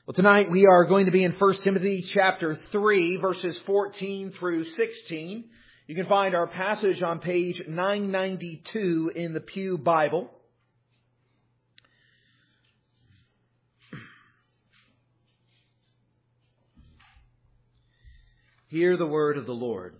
Well, tonight we are going to be in 1 Timothy chapter 3, verses 14 through 16. You can find our passage on page 992 in the Pew Bible. Hear the word of the Lord.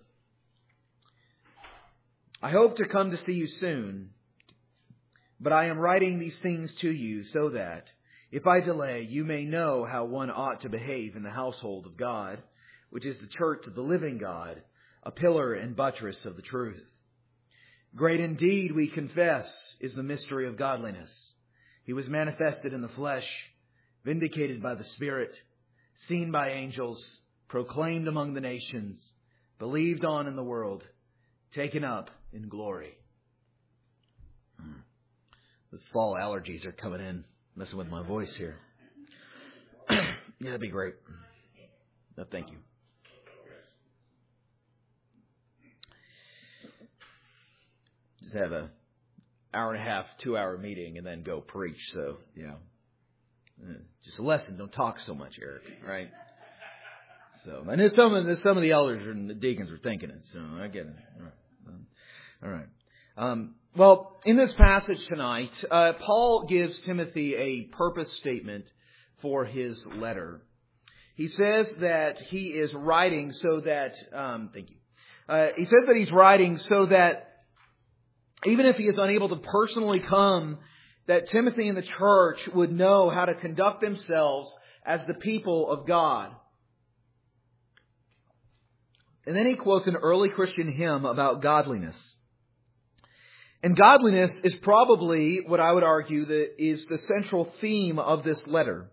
I hope to come to see you soon, but I am writing these things to you so that, if I delay, you may know how one ought to behave in the household of God, which is the church of the living God, a pillar and buttress of the truth. Great indeed, we confess, is the mystery of godliness. He was manifested in the flesh, vindicated by the Spirit, seen by angels, proclaimed among the nations, believed on in the world, taken up in glory. Those fall allergies are coming in. Messing with my voice here. Yeah, that'd be great. No, thank you. Just have a hour and a half, 2 hour meeting and then go preach. So, just a lesson. Don't talk so much, Eric. Right? So, I know some of the elders and the deacons are thinking it. So, I get it. All right. Well, in this passage tonight, Paul gives Timothy a purpose statement for his letter. He says that he is writing so that, he says that he's writing so that even if he is unable to personally come, that Timothy and the church would know how to conduct themselves as the people of God. And then he quotes an early Christian hymn about godliness. And godliness is probably what I would argue that is the central theme of this letter.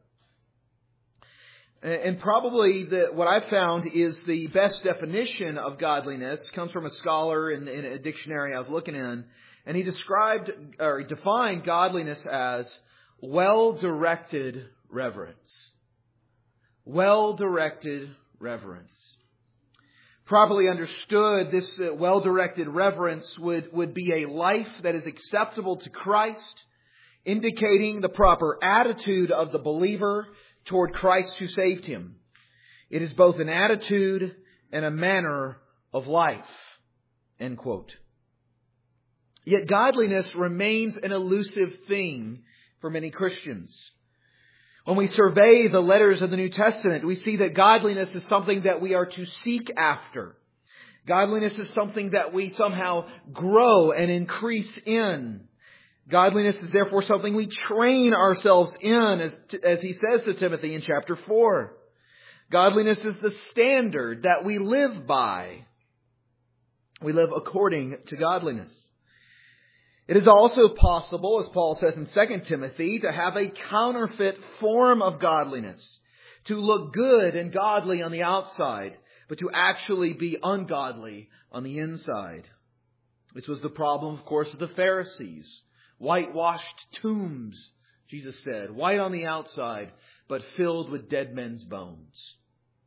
And probably what I've found is the best definition of godliness comes from a scholar in a dictionary I was looking in. And he defined godliness as well-directed reverence. Well-directed reverence. Properly understood, this well-directed reverence would be a life that is acceptable to Christ, indicating the proper attitude of the believer toward Christ who saved him. It is both an attitude and a manner of life. End quote. Yet godliness remains an elusive thing for many Christians. When we survey the letters of the New Testament, we see that godliness is something that we are to seek after. Godliness is something that we somehow grow and increase in. Godliness is therefore something we train ourselves in, as he says to Timothy in chapter 4. Godliness is the standard that we live by. We live according to godliness. It is also possible, as Paul says in 2 Timothy, to have a counterfeit form of godliness, to look good and godly on the outside, but to actually be ungodly on the inside. This was the problem, of course, of the Pharisees. Whitewashed tombs, Jesus said, white on the outside, but filled with dead men's bones.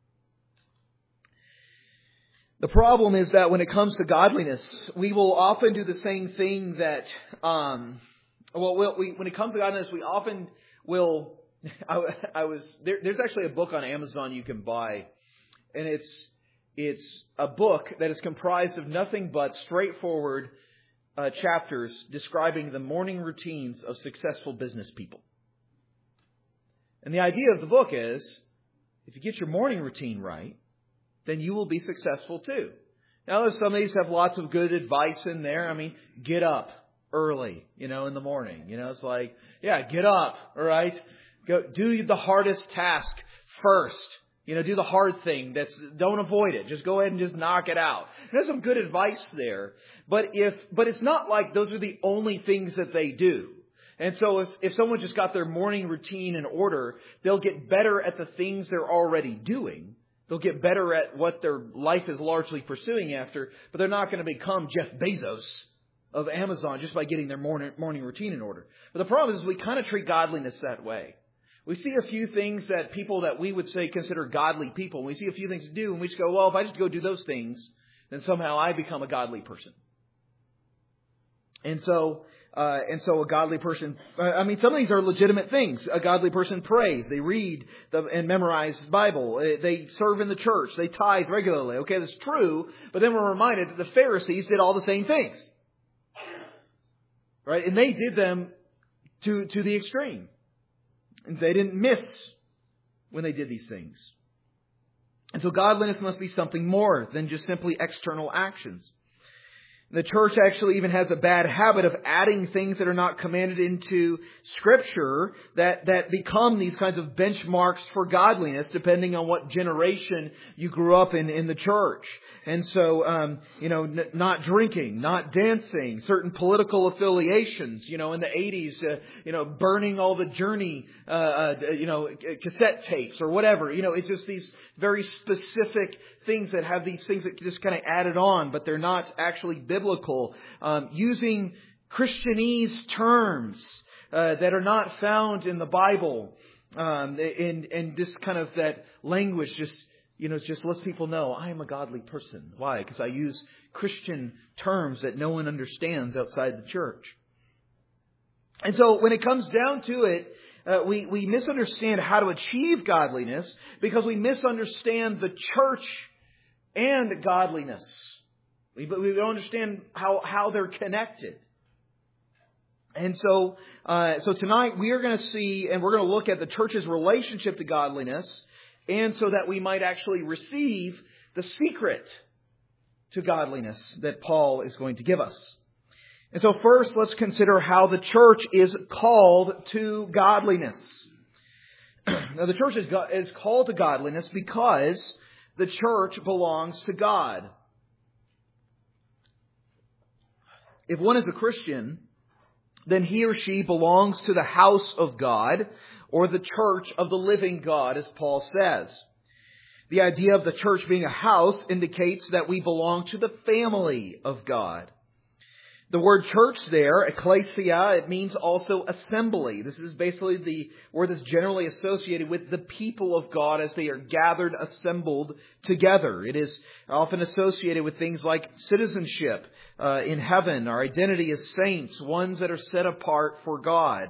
The problem is that when it comes to godliness, we will often do the same thing that, when it comes to godliness, we often will, there's actually a book on Amazon you can buy, and it's a book that is comprised of nothing but straightforward chapters describing the morning routines of successful business people. And the idea of the book is, if you get your morning routine right, then you will be successful too. Now, some of these have lots of good advice in there. I mean, get up early, in the morning. It's like, get up, all right? Go do the hardest task first. Do the hard thing. Don't avoid it. Just go ahead and just knock it out. There's some good advice there. But it's not like those are the only things that they do. And so if someone just got their morning routine in order, they'll get better at the things they're already doing. They'll get better at what their life is largely pursuing after, but they're not going to become Jeff Bezos of Amazon just by getting their morning routine in order. But the problem is we kind of treat godliness that way. We see a few things that people that we would say consider godly people. We see a few things to do, and we just go, well, if I just go do those things, then somehow I become a godly person. And so And so a godly person, some of these are legitimate things. A godly person prays. They read and memorize the Bible. They serve in the church. They tithe regularly. Okay, that's true. But then we're reminded that the Pharisees did all the same things. Right? And they did them to the extreme. And they didn't miss when they did these things. And so godliness must be something more than just simply external actions. The church actually even has a bad habit of adding things that are not commanded into Scripture that become these kinds of benchmarks for godliness depending on what generation you grew up in the church. And so, not drinking, not dancing, certain political affiliations, in the 80s, burning all the Journey, cassette tapes or whatever. It's just these very specific things that have these things that just kind of added on, but they're not actually biblical. Using Christianese terms that are not found in the Bible, and this kind of that language just lets people know I am a godly person. Why? Because I use Christian terms that no one understands outside the church. And so when it comes down to it, we misunderstand how to achieve godliness because we misunderstand the church and godliness. We don't understand how they're connected. And so tonight we are going to see, and we're going to look at the church's relationship to godliness, and so that we might actually receive the secret to godliness that Paul is going to give us. And so first, let's consider how the church is called to godliness. Now, the church is called to godliness because the church belongs to God. If one is a Christian, then he or she belongs to the house of God or the church of the living God, as Paul says. The idea of the church being a house indicates that we belong to the family of God. The word church there, ecclesia, it means also assembly. This is basically the word that's generally associated with the people of God as they are gathered, assembled together. It is often associated with things like citizenship in heaven, our identity as saints, ones that are set apart for God.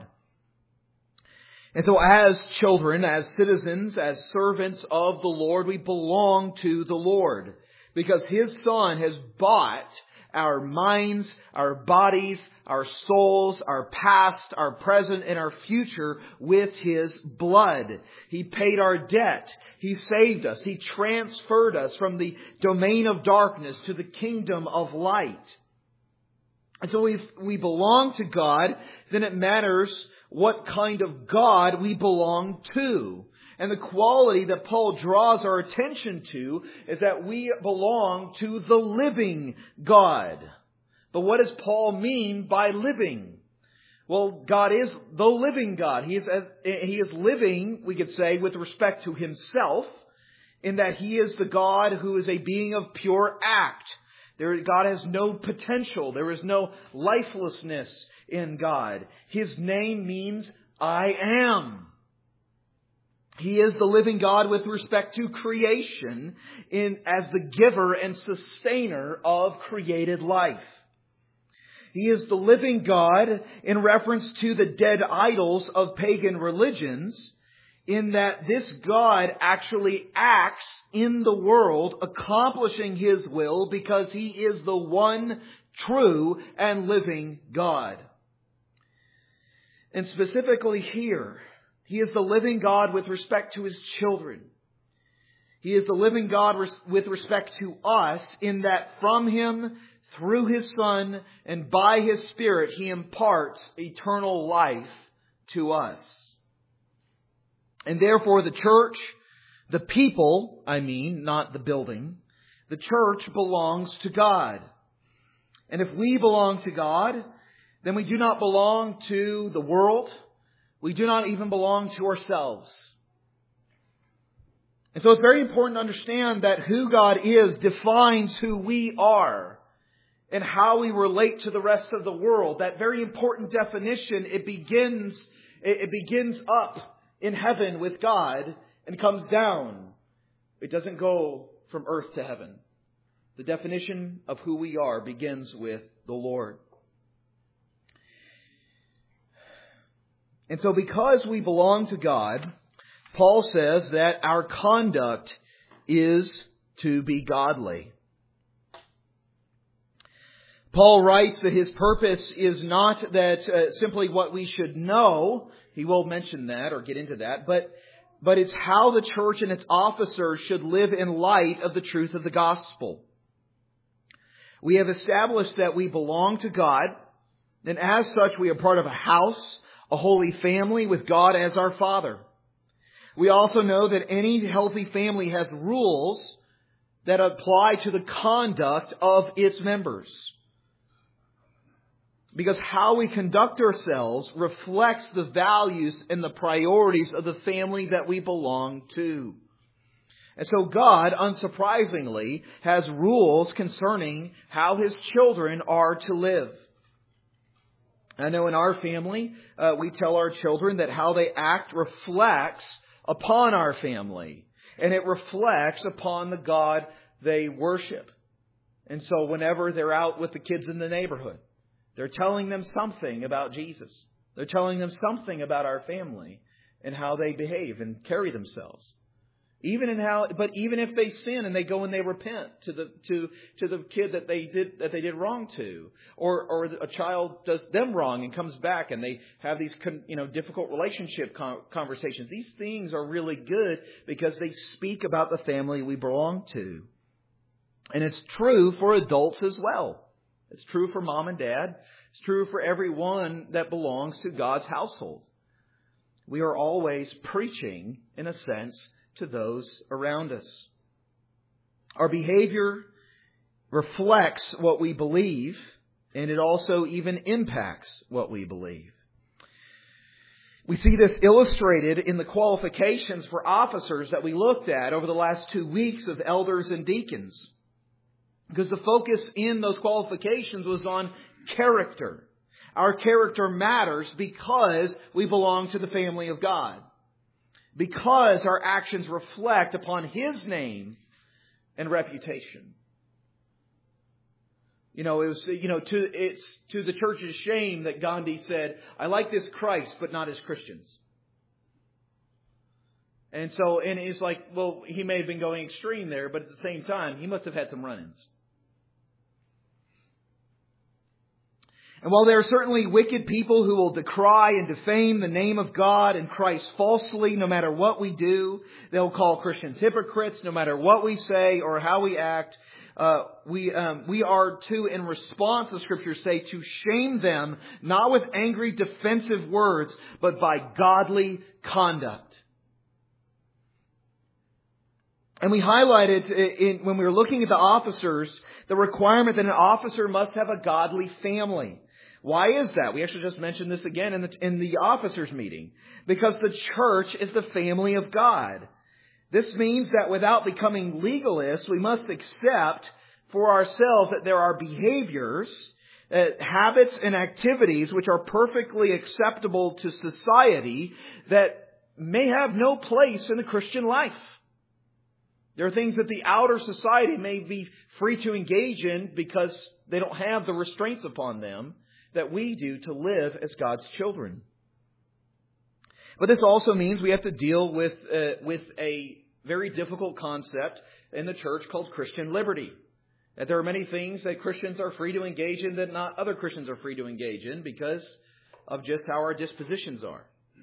And so as children, as citizens, as servants of the Lord, we belong to the Lord because His Son has bought our minds, our bodies, our souls, our past, our present, and our future with His blood. He paid our debt. He saved us. He transferred us from the domain of darkness to the kingdom of light. And so if we belong to God, then it matters what kind of God we belong to. And the quality that Paul draws our attention to is that we belong to the living God. But what does Paul mean by living? Well, God is the living God. He is living, we could say, with respect to Himself, in that He is the God who is a being of pure act. God has no potential. There is no lifelessness in God. His name means I am. He is the living God with respect to creation as the giver and sustainer of created life. He is the living God in reference to the dead idols of pagan religions, in that this God actually acts in the world, accomplishing His will because He is the one true and living God. And specifically here, He is the living God with respect to His children. He is the living God with respect to us, in that from Him, through His Son, and by His Spirit, He imparts eternal life to us. And therefore the church, the people, not the building, the church belongs to God. And if we belong to God, then we do not belong to the world. We do not even belong to ourselves. And so it's very important to understand that who God is defines who we are and how we relate to the rest of the world. That very important definition, it begins up in heaven with God and comes down. It doesn't go from earth to heaven. The definition of who we are begins with the Lord. And so because we belong to God, Paul says that our conduct is to be godly. Paul writes that his purpose is not that simply what we should know. He will mention that or get into that. But it's how the church and its officers should live in light of the truth of the gospel. We have established that we belong to God. And as such, we are part of a house, a holy family with God as our Father. We also know that any healthy family has rules that apply to the conduct of its members. Because how we conduct ourselves reflects the values and the priorities of the family that we belong to. And so God, unsurprisingly, has rules concerning how His children are to live. I know in our family, we tell our children that how they act reflects upon our family. And it reflects upon the God they worship. And so whenever they're out with the kids in the neighborhood, they're telling them something about Jesus. They're telling them something about our family and how they behave and carry themselves. Even if they sin and they go and they repent to the kid that they did wrong to, or a child does them wrong and comes back and they have these difficult relationship conversations. These things are really good because they speak about the family we belong to, and it's true for adults as well. It's true for mom and dad. It's true for everyone that belongs to God's household. We are always preaching, in a sense, to those around us. Our behavior reflects what we believe, and it also even impacts what we believe. We see this illustrated in the qualifications for officers that we looked at over the last 2 weeks of elders and deacons. Because the focus in those qualifications was on character. Our character matters because we belong to the family of God. Because our actions reflect upon His name and reputation. It's to the church's shame that Gandhi said, "I like this Christ, but not His Christians." And it's like, well, he may have been going extreme there, but at the same time, he must have had some run-ins. And while there are certainly wicked people who will decry and defame the name of God and Christ falsely no matter what we do, they'll call Christians hypocrites no matter what we say or how we act, we are to, in response, the Scriptures say, to shame them, not with angry defensive words, but by godly conduct. And we highlighted when we were looking at the officers, the requirement that an officer must have a godly family. Why is that? We actually just mentioned this again in the officers meeting. Because the church is the family of God. This means that without becoming legalists, we must accept for ourselves that there are behaviors, habits and activities which are perfectly acceptable to society that may have no place in the Christian life. There are things that the outer society may be free to engage in because they don't have the restraints upon them that we do to live as God's children. But this also means we have to deal with a very difficult concept in the church called Christian liberty. That there are many things that Christians are free to engage in that not other Christians are free to engage in because of just how our dispositions are.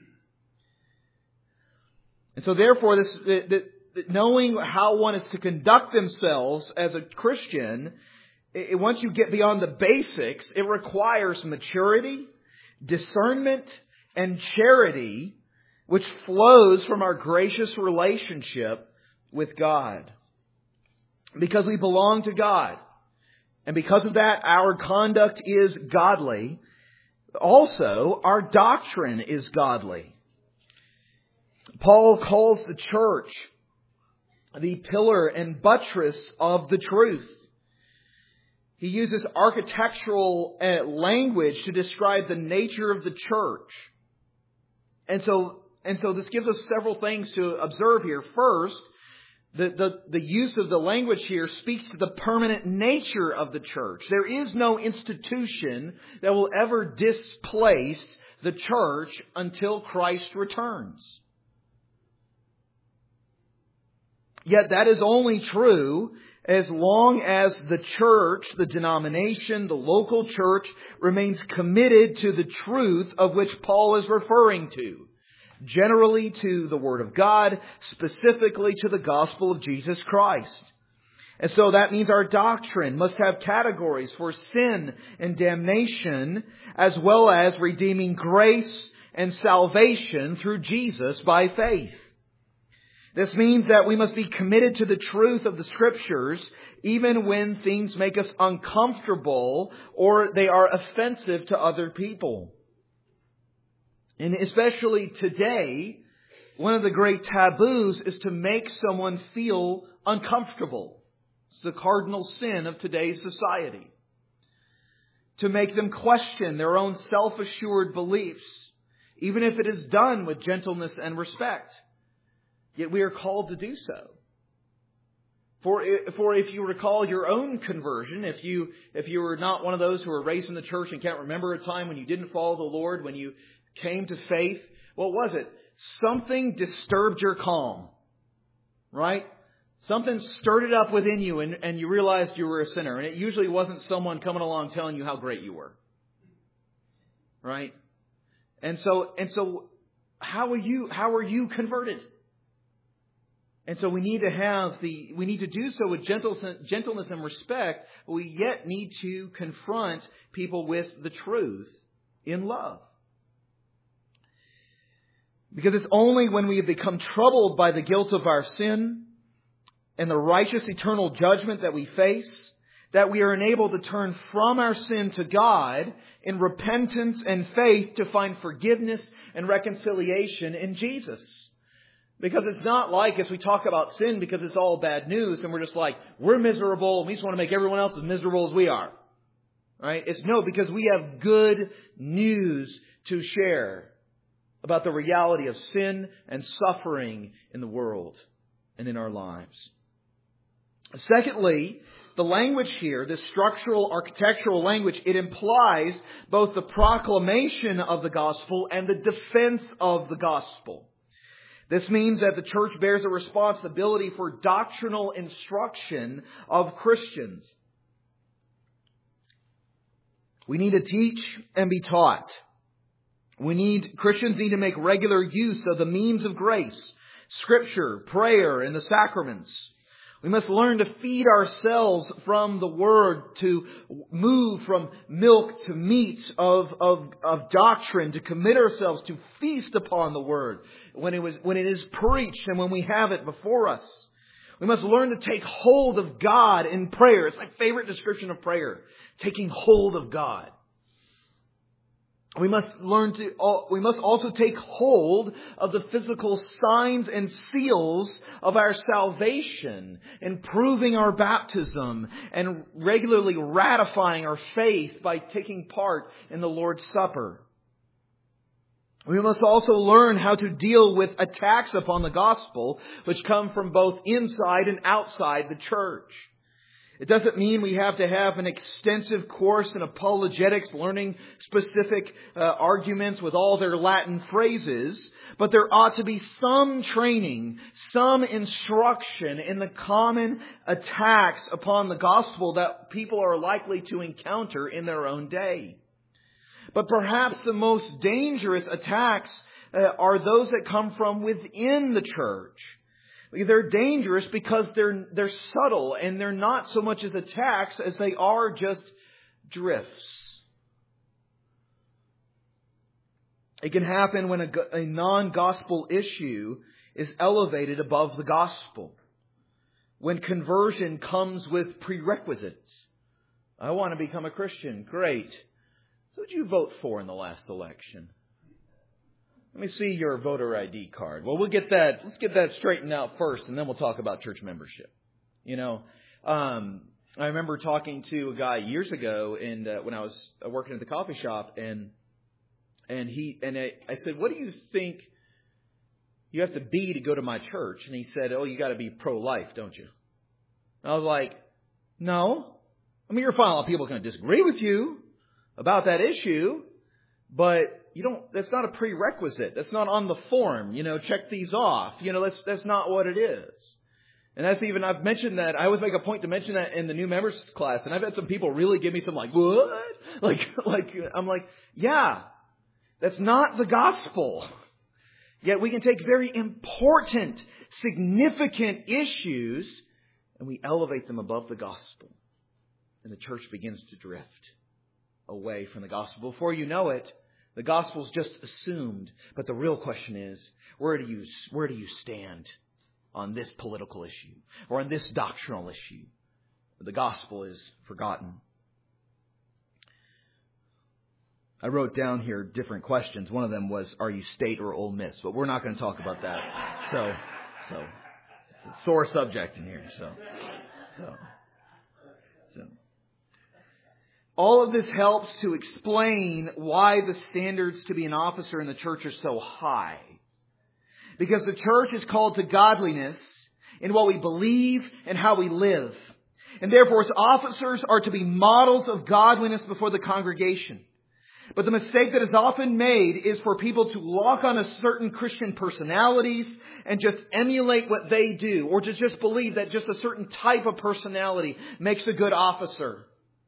And so therefore, knowing how one is to conduct themselves as a Christian, once you get beyond the basics, it requires maturity, discernment, and charity, which flows from our gracious relationship with God. Because we belong to God. And because of that, our conduct is godly. Also, our doctrine is godly. Paul calls the church the pillar and buttress of the truth. He uses architectural language to describe the nature of the church. And so this gives us several things to observe here. First, the use of the language here speaks to the permanent nature of the church. There is no institution that will ever displace the church until Christ returns. Yet that is only true as long as the church, the denomination, the local church remains committed to the truth of which Paul is referring to. Generally to the Word of God, specifically to the gospel of Jesus Christ. And so that means our doctrine must have categories for sin and damnation, as well as redeeming grace and salvation through Jesus by faith. This means that we must be committed to the truth of the Scriptures, even when things make us uncomfortable or they are offensive to other people. And especially today, one of the great taboos is to make someone feel uncomfortable. It's the cardinal sin of today's society. To make them question their own self-assured beliefs, even if it is done with gentleness and respect. Yet we are called to do so. For if you recall your own conversion, if you were not one of those who were raised in the church and can't remember a time when you didn't follow the Lord, when you came to faith, what was it? Something disturbed your calm. Right? Something stirred it up within you and you realized you were a sinner. And it usually wasn't someone coming along telling you how great you were. Right? And so how are you converted? And so we need to do so with gentleness and respect, but we yet need to confront people with the truth in love. Because it's only when we have become troubled by the guilt of our sin and the righteous eternal judgment that we face, that we are enabled to turn from our sin to God in repentance and faith to find forgiveness and reconciliation in Jesus. Because it's not like as we talk about sin because it's all bad news and we're just like, we're miserable and we just want to make everyone else as miserable as we are. Right? It's no, because we have good news to share about the reality of sin and suffering in the world and in our lives. Secondly, the language here, this structural, architectural language, it implies both the proclamation of the gospel and the defense of the gospel. This means that the church bears a responsibility for doctrinal instruction of Christians. We need to teach and be taught. Christians need to make regular use of the means of grace, Scripture, prayer, and the sacraments. We must learn to feed ourselves from the Word, to move from milk to meat of doctrine, to commit ourselves to feast upon the Word when it is preached and when we have it before us. We must learn to take hold of God in prayer. It's my favorite description of prayer, taking hold of God. We must also take hold of the physical signs and seals of our salvation, improving our baptism and regularly ratifying our faith by taking part in the Lord's Supper. We must also learn how to deal with attacks upon the gospel, which come from both inside and outside the church. It doesn't mean we have to have an extensive course in apologetics, learning specific arguments with all their Latin phrases, but there ought to be some training, some instruction in the common attacks upon the gospel that people are likely to encounter in their own day. But perhaps the most dangerous attacks are those that come from within the church. They're dangerous because they're subtle and they're not so much as attacks as they are just drifts. It can happen when a non-gospel issue is elevated above the gospel. When conversion comes with prerequisites. I want to become a Christian. Great. Who did you vote for in the last election? Let me see your voter ID card. Well, let's get that straightened out first, and then we'll talk about church membership. I remember talking to a guy years ago, and when I was working at the coffee shop, and I said, "What do you think you have to be to go to my church?" And he said, "Oh, you got to be pro-life, don't you?" And I was like, "No. I mean, you're fine. A lot of people are going to disagree with you about that issue." But that's not a prerequisite. That's not on the form. Check these off. That's not what it is. And I've mentioned that. I always make a point to mention that in the new members class. And I've had some people really give me some what? I'm like, yeah, that's not the gospel. Yet we can take very important, significant issues and we elevate them above the gospel. And the church begins to drift away from the gospel. Before you know it, the gospel's just assumed. But the real question is, where do you stand on this political issue or on this doctrinal issue? The gospel is forgotten. I wrote down here different questions. One of them was, are you State or Ole Miss? But we're not going to talk about that. So it's a sore subject in here. So. All of this helps to explain why the standards to be an officer in the church are so high. Because the church is called to godliness in what we believe and how we live. And therefore, its officers are to be models of godliness before the congregation. But the mistake that is often made is for people to lock on a certain Christian personalities and just emulate what they do. Or to just believe that just a certain type of personality makes a good officer.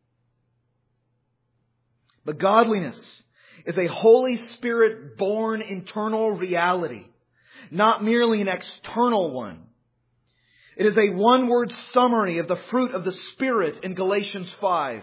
But godliness is a Holy Spirit born internal reality, not merely an external one. It is a one-word summary of the fruit of the Spirit in Galatians 5.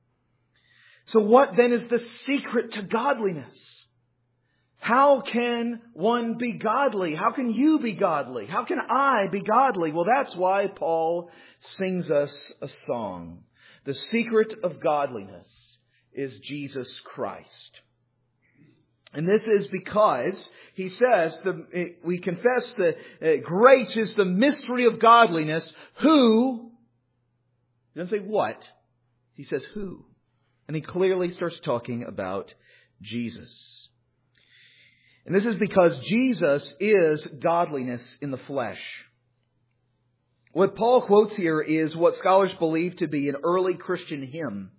So what then is the secret to godliness? How can one be godly? How can you be godly? How can I be godly? Well, that's why Paul sings us a song. The secret of godliness is Jesus Christ. And this is because, he says, we confess that great is the mystery of godliness. Who? He doesn't say what. He says who. And he clearly starts talking about Jesus. And this is because Jesus is godliness in the flesh. What Paul quotes here is what scholars believe to be an early Christian hymn.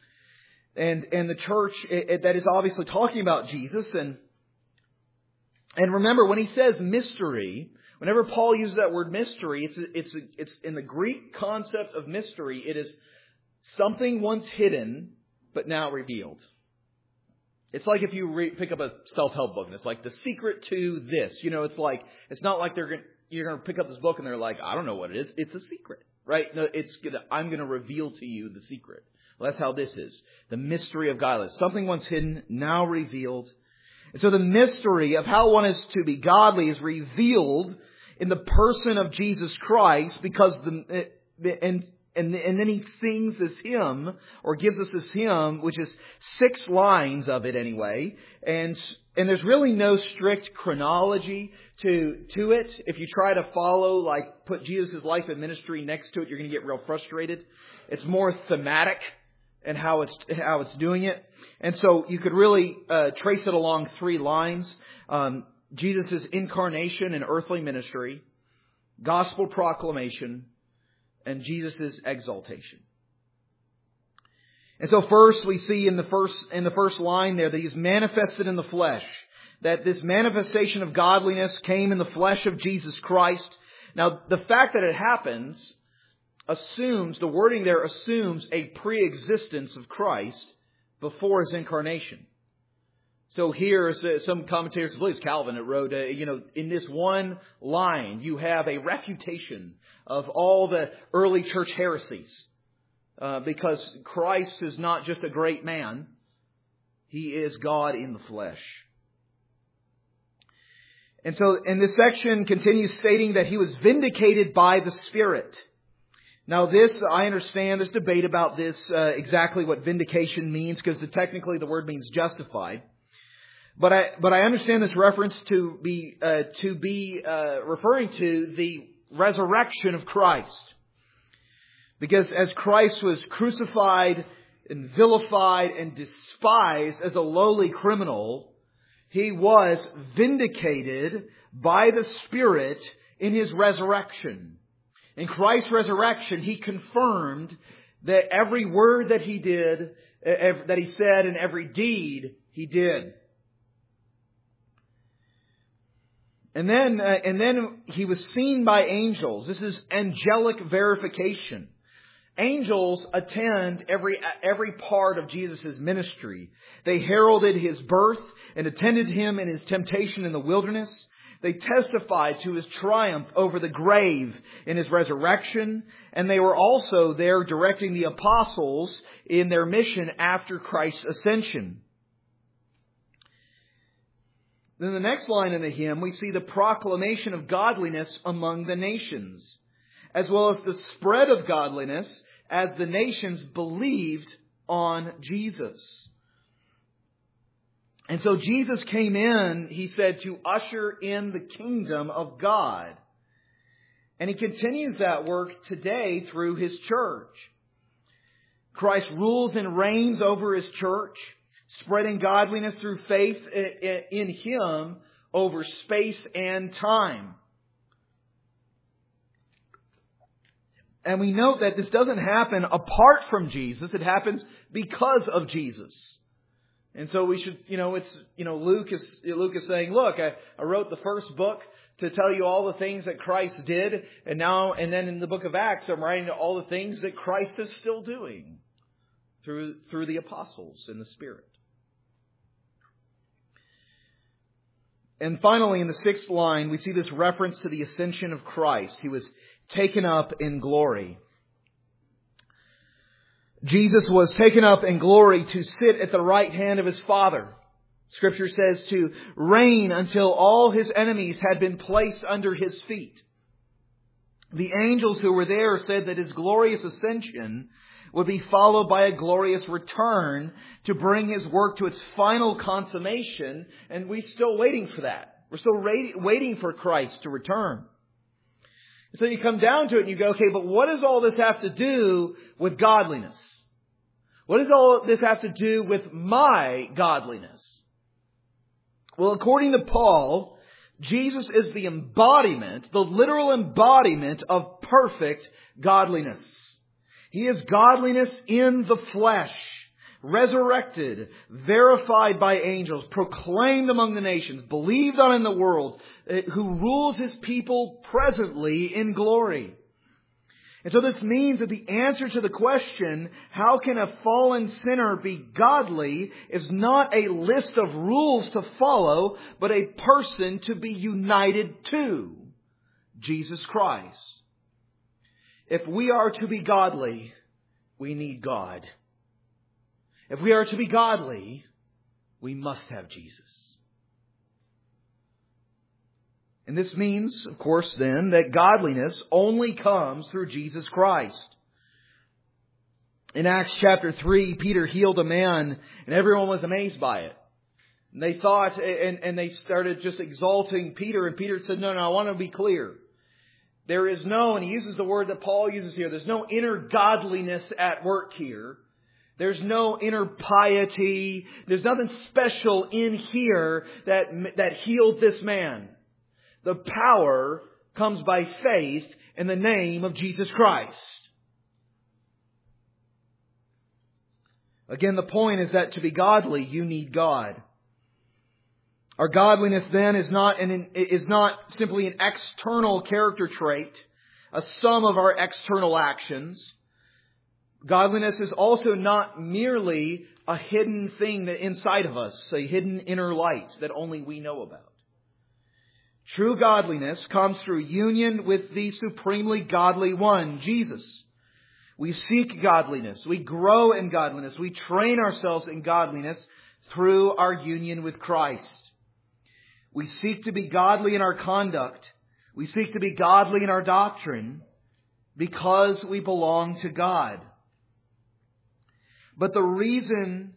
And the church that is obviously talking about Jesus. And remember, when he says mystery, whenever Paul uses that word mystery, it's in the Greek concept of mystery. It is something once hidden, but now revealed. It's like if you pick up a self-help book and it's like the secret to this. It's not like you're going to pick up this book and they're like, I don't know what it is. It's a secret, right? No, I'm going to reveal to you the secret. Well, that's how this is. The mystery of godliness. Something once hidden, now revealed. And so the mystery of how one is to be godly is revealed in the person of Jesus Christ, because and then he sings this hymn, or gives us this hymn, which is 6 lines of it anyway. And there's really no strict chronology to it. If you try to follow, put Jesus' life and ministry next to it, you're going to get real frustrated. It's more thematic and how it's doing it. And so you could really trace it along 3 lines. Jesus' incarnation and earthly ministry, gospel proclamation, and Jesus' exaltation. And so first we see in the first line there that he's manifested in the flesh. That this manifestation of godliness came in the flesh of Jesus Christ. Now, the fact that it happens the wording there assumes a pre-existence of Christ before his incarnation. So here, some commentators, I believe it's Calvin, that wrote, in this one line, you have a refutation of all the early church heresies. Because Christ is not just a great man. He is God in the flesh. And this section continues stating that he was vindicated by the Spirit. Now I understand there's debate about this, exactly what vindication means, because technically the word means justified. But I understand this reference to be referring to the resurrection of Christ. Because as Christ was crucified and vilified and despised as a lowly criminal, he was vindicated by the Spirit in his resurrection. In Christ's resurrection, he confirmed that every word that he did, that he said, and every deed He did. And then He was seen by angels. This is angelic verification. Angels attend every part of Jesus' ministry. They heralded His birth and attended Him in His temptation in the wilderness. They testified to His triumph over the grave in His resurrection. And they were also there directing the apostles in their mission after Christ's ascension. Then the next line in the hymn, we see the proclamation of godliness among the nations, as well as the spread of godliness as the nations believed on Jesus. And so Jesus came in, He said, to usher in the kingdom of God. And He continues that work today through His church. Christ rules and reigns over His church, spreading godliness through faith in Him over space and time. And we note that this doesn't happen apart from Jesus. It happens because of Jesus. And so we should, Luke is saying, look, I wrote the first book to tell you all the things that Christ did. And then in the book of Acts, I'm writing all the things that Christ is still doing through the apostles in the Spirit. And finally, in the sixth line, we see this reference to the ascension of Christ. He was taken up in glory. Jesus was taken up in glory to sit at the right hand of His Father. Scripture says to reign until all His enemies had been placed under His feet. The angels who were there said that His glorious ascension would be followed by a glorious return to bring His work to its final consummation. And we're still waiting for that. We're still waiting for Christ to return. So you come down to it and you go, okay, but what does all this have to do with godliness? What does all this have to do with my godliness? Well, according to Paul, Jesus is the embodiment, the literal embodiment of perfect godliness. He is godliness in the flesh, resurrected, verified by angels, proclaimed among the nations, believed on in the world, who rules His people presently in glory. And so this means that the answer to the question, how can a fallen sinner be godly, is not a list of rules to follow, but a person to be united to, Jesus Christ. If we are to be godly, we need God. If we are to be godly, we must have Jesus. And this means, of course, then, that godliness only comes through Jesus Christ. In Acts chapter 3, Peter healed a man, and everyone was amazed by it. And they thought, and they started just exalting Peter, and Peter said, no, I want to be clear. There is no, and he uses the word that Paul uses here, there's no inner godliness at work here. There's no inner piety. There's nothing special in here that healed this man. The power comes by faith in the name of Jesus Christ. Again, the point is that to be godly, you need God. Our godliness then is not simply an external character trait, a sum of our external actions. Godliness is also not merely a hidden thing that inside of us, a hidden inner light that only we know about. True godliness comes through union with the supremely godly one, Jesus. We seek godliness. We grow in godliness. We train ourselves in godliness through our union with Christ. We seek to be godly in our conduct. We seek to be godly in our doctrine because we belong to God. But the reason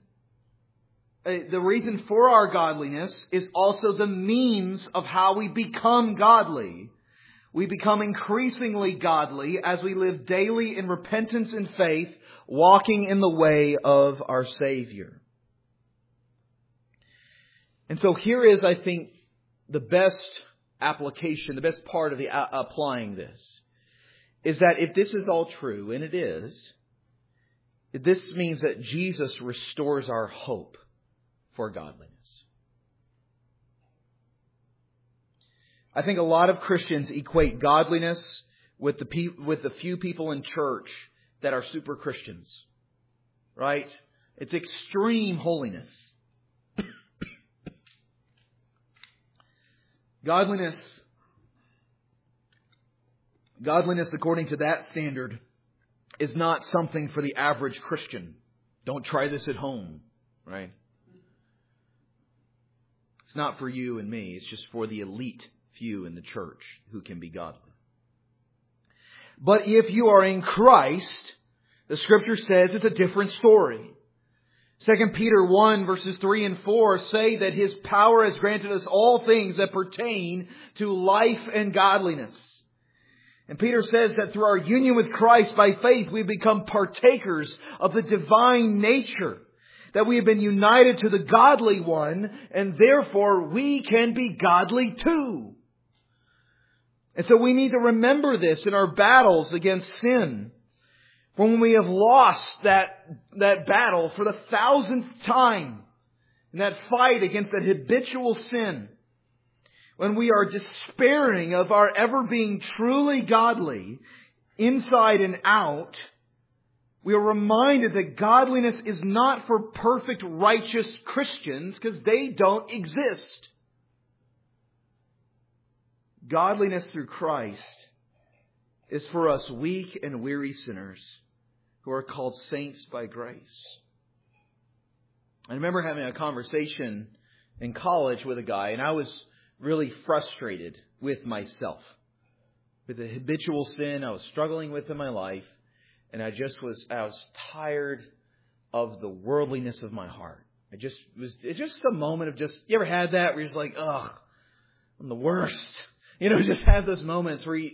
for our godliness is also the means of how we become godly. We become increasingly godly as we live daily in repentance and faith, walking in the way of our Savior. And so here is, I think, the best application, the best part of applying this, is that if this is all true, and it is, this means that Jesus restores our hope. for godliness. I think a lot of Christians equate godliness with the few people in church that are super Christians. Right? It's extreme holiness. Godliness, according to that standard, is not something for the average Christian. Don't try this at home, right? It's not for you and me. It's just for the elite few in the church who can be godly. But if you are in Christ, the Scripture says it's a different story. 2 Peter 1 verses 3 and 4 say that His power has granted us all things that pertain to life and godliness. And Peter says that through our union with Christ by faith, we become partakers of the divine nature. That we have been united to the godly one, and therefore we can be godly too. And so we need to remember this in our battles against sin. When we have lost that battle for the 1,000th time, in that fight against that habitual sin, when we are despairing of our ever being truly godly, inside and out, we are reminded that godliness is not for perfect, righteous Christians, because they don't exist. Godliness through Christ is for us weak and weary sinners who are called saints by grace. I remember having a conversation in college with a guy, and I was really frustrated with myself. With the habitual sin I was struggling with in my life, and I was tired of the worldliness of my heart. It's just a moment of you ever had that where you're just like, ugh, I'm the worst. Just have those moments where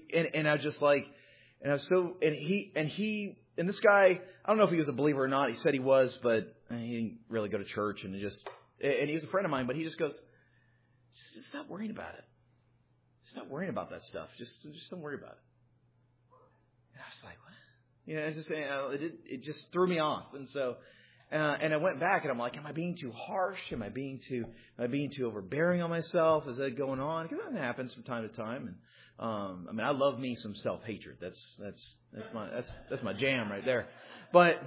and this guy, I don't know if he was a believer or not. He said he was, but he didn't really go to church, and he was a friend of mine, but he just goes, just stop worrying about it. Stop worrying about that stuff. Just don't worry about it. And I was like, what? It just threw me off. And so, and I went back and I'm like, am I being too harsh? Am I being too overbearing on myself? Is that going on? Because that happens from time to time. And I love me some self-hatred. That's my jam right there. But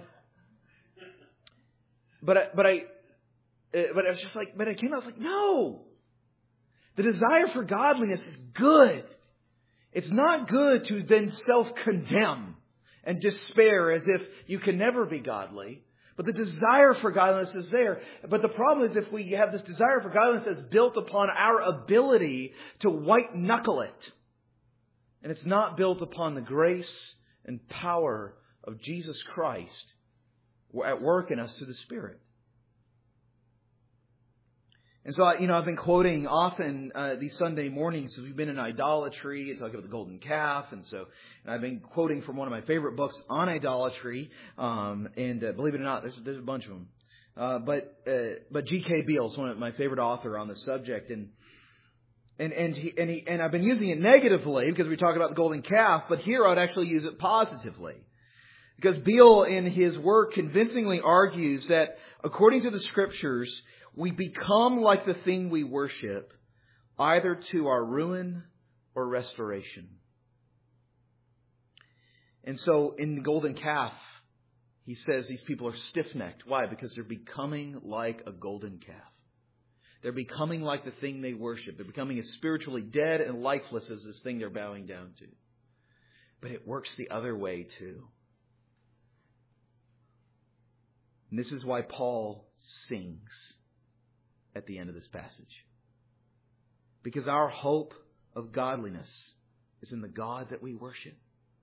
I was just like, I was like, no. The desire for godliness is good. It's not good to then self-condemn and despair as if you can never be godly. But the desire for godliness is there. But the problem is if we have this desire for godliness that's built upon our ability to white-knuckle it. And it's not built upon the grace and power of Jesus Christ at work in us through the Spirit. And so, I've been quoting often these Sunday mornings as we've been in idolatry, talking about the golden calf. And I've been quoting from one of my favorite books on idolatry. And believe it or not, there's a bunch of them. But G.K. Beale is one of my favorite author on the subject. And I've been using it negatively because we talk about the golden calf. But here I would actually use it positively. Because Beale in his work convincingly argues that according to the Scriptures, we become like the thing we worship, either to our ruin or restoration. And so in the golden calf, he says these people are stiff-necked. Why? Because they're becoming like a golden calf. They're becoming like the thing they worship. They're becoming as spiritually dead and lifeless as this thing they're bowing down to. But it works the other way too. And this is why Paul sings at the end of this passage. Because our hope of godliness is in the God that we worship.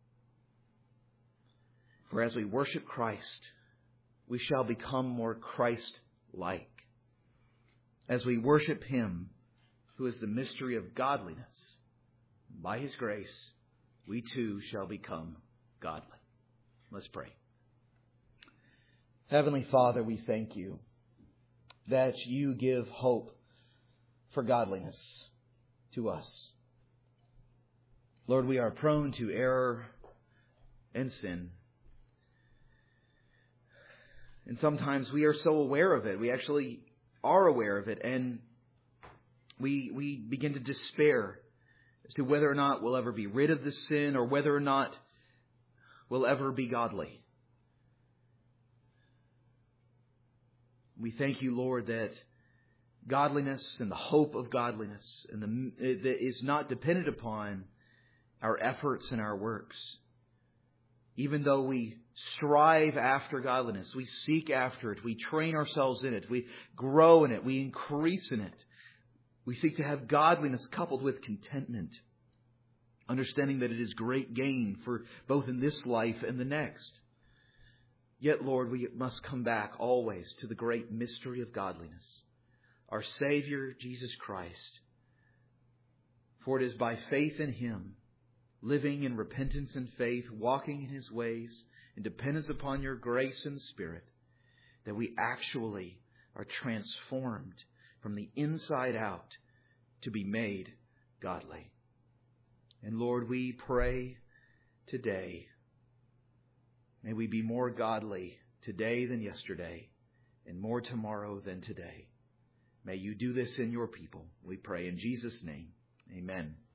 For as we worship Christ, we shall become more Christ-like. As we worship Him, who is the mystery of godliness, by His grace, we too shall become godly. Let's pray. Heavenly Father, we thank You that You give hope for godliness to us. Lord, we are prone to error and sin. And sometimes we are so aware of it, we actually are aware of it, and we begin to despair as to whether or not we'll ever be rid of the sin or whether or not we'll ever be godly. We thank you, Lord, that godliness and the hope of godliness is not dependent upon our efforts and our works. Even though we strive after godliness, we seek after it, we train ourselves in it, we grow in it, we increase in it. We seek to have godliness coupled with contentment, understanding that it is great gain for both in this life and the next. Yet, Lord, we must come back always to the great mystery of godliness, our Savior, Jesus Christ. For it is by faith in Him, living in repentance and faith, walking in His ways, in dependence upon your grace and Spirit, that we actually are transformed from the inside out to be made godly. And Lord, we pray today, may we be more godly today than yesterday, and more tomorrow than today. May you do this in your people, we pray in Jesus' name. Amen.